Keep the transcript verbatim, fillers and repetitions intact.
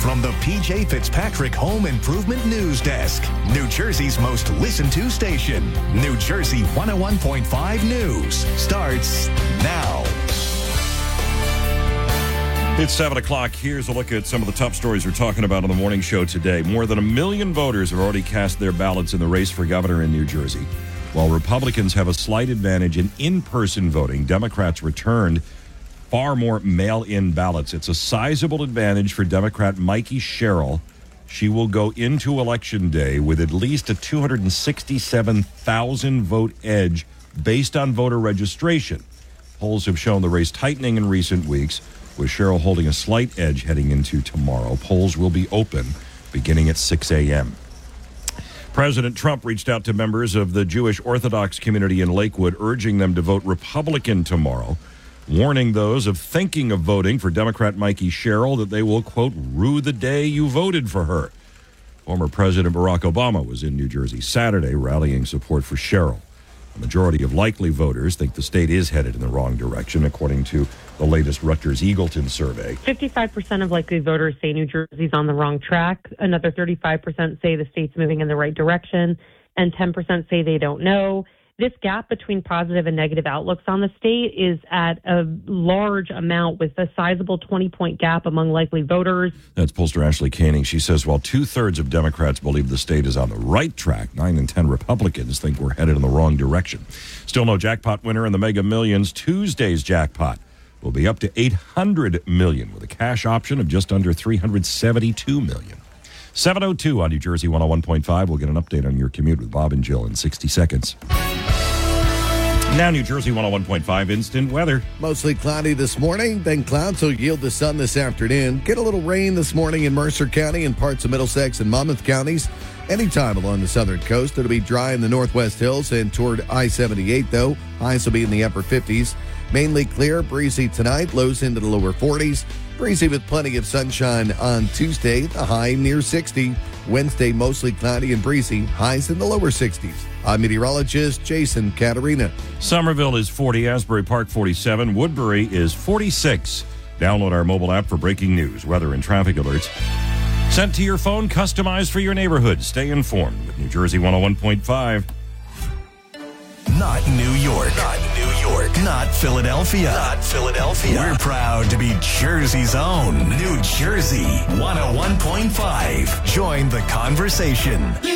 from the P J Fitzpatrick Home Improvement News Desk, New Jersey's most listened to station. New Jersey one oh one point five News starts now. It's seven o'clock. Here's a look at some of the top stories we're talking about on the morning show today. More than a million voters have already cast their ballots in the race for governor in New Jersey. While Republicans have a slight advantage in in-person voting, Democrats returned far more mail-in ballots. It's a sizable advantage for Democrat Mikey Sherrill. She will go into Election Day with at least a two hundred sixty-seven thousand vote edge based on voter registration. Polls have shown the race tightening in recent weeks, with Sherrill holding a slight edge heading into tomorrow. Polls will be open beginning at six a.m. President Trump reached out to members of the Jewish Orthodox community in Lakewood, urging them to vote Republican tomorrow, warning those of thinking of voting for Democrat Mikey Sherrill that they will, quote, rue the day you voted for her. Former President Barack Obama was in New Jersey Saturday rallying support for Sherrill. A majority of likely voters think the state is headed in the wrong direction, according to the latest Rutgers-Eagleton survey. fifty-five percent of likely voters say New Jersey's on the wrong track. Another thirty-five percent say the state's moving in the right direction, and ten percent say they don't know. This gap between positive and negative outlooks on the state is at a large amount, with a sizable twenty-point gap among likely voters. That's pollster Ashley Koenig. She says while two-thirds of Democrats believe the state is on the right track, nine in ten Republicans think we're headed in the wrong direction. Still no jackpot winner in the Mega Millions. Tuesday's jackpot will be up to eight hundred million dollars with a cash option of just under three hundred seventy-two million dollars. seven oh two on New Jersey one oh one point five. We'll get an update on your commute with Bob and Jill in sixty seconds. Now New Jersey one oh one point five instant weather. Mostly cloudy this morning, then clouds will yield the sun this afternoon. Get a little rain this morning in Mercer County and parts of Middlesex and Monmouth counties. Anytime along the southern coast. It'll be dry in the northwest hills and toward I seventy-eight, though. Highs will be in the upper fifties. Mainly clear, breezy tonight, lows into the lower forties. Breezy with plenty of sunshine on Tuesday, the high near sixty. Wednesday, mostly cloudy and breezy, highs in the lower sixties. I'm meteorologist Jason Caterina. Somerville is forty, Asbury Park forty-seven, Woodbury is forty-six. Download our mobile app for breaking news, weather, and traffic alerts. Sent to your phone, customized for your neighborhood. Stay informed with New Jersey one oh one point five. Not New York. Not New York. Not Philadelphia. Not Philadelphia. We're proud to be Jersey's own. New Jersey one oh one point five. Join the conversation.